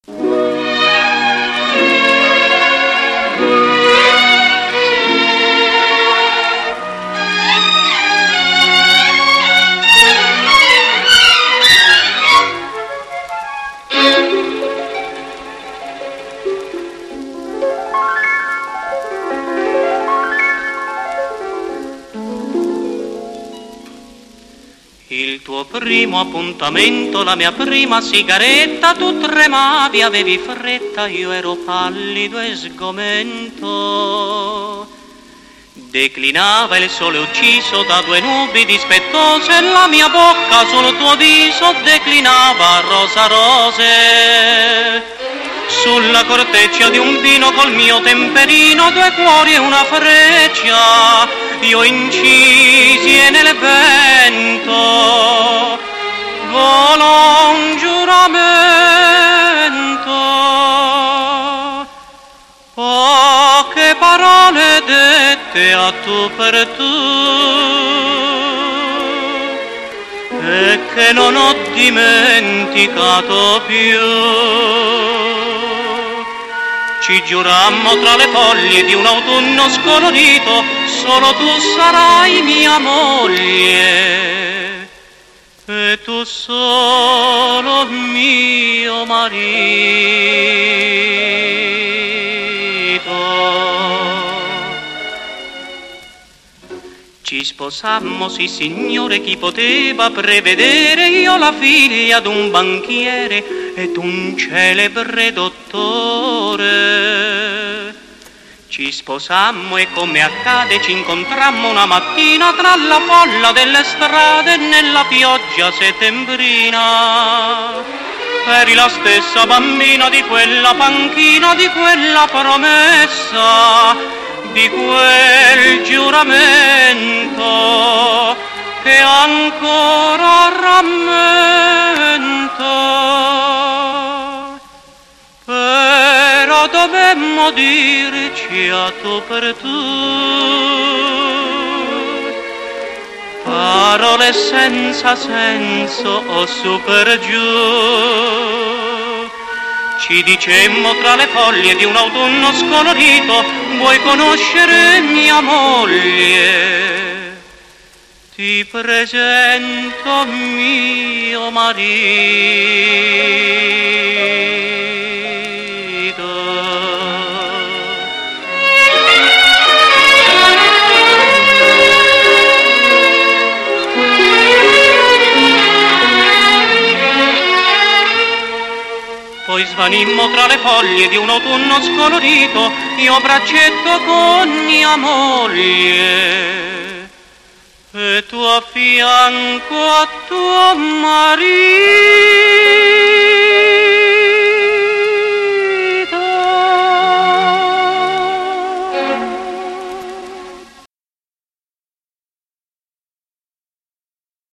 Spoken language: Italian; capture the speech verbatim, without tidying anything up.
Il tuo primo appuntamento, la mia prima sigaretta, tu tremavi, avevi fretta, io ero pallido e sgomento. Declinava il sole ucciso da due nubi dispettose, la mia bocca sul tuo viso declinava rosa rose. Sulla corteccia di un pino col mio temperino, due cuori e una freccia, io incisi e nel vento volò un giuramento. Poche parole dette a tu per tu e che non ho dimenticato più. Ci giurammo tra le foglie di un autunno scolorito, solo tu sarai mia moglie e tu solo mio marito. Ci sposammo, sì signore, chi poteva prevedere, io la figlia d'un banchiere ed un celebre dottore. Ci sposammo e come accade ci incontrammo una mattina tra la folla delle strade nella pioggia settembrina. Eri la stessa bambina di quella panchina, di quella promessa, di quel giuramento che ancora rammento. Però dovemmo dirci a tu per tu parole senza senso o su per giù. Ci dicemmo tra le foglie di un autunno scolorito, vuoi conoscere mia moglie? Ti presento mio marito. Poi svanimmo tra le foglie di un autunno scolorito, io a braccetto con mia moglie e tu a fianco a tuo marito.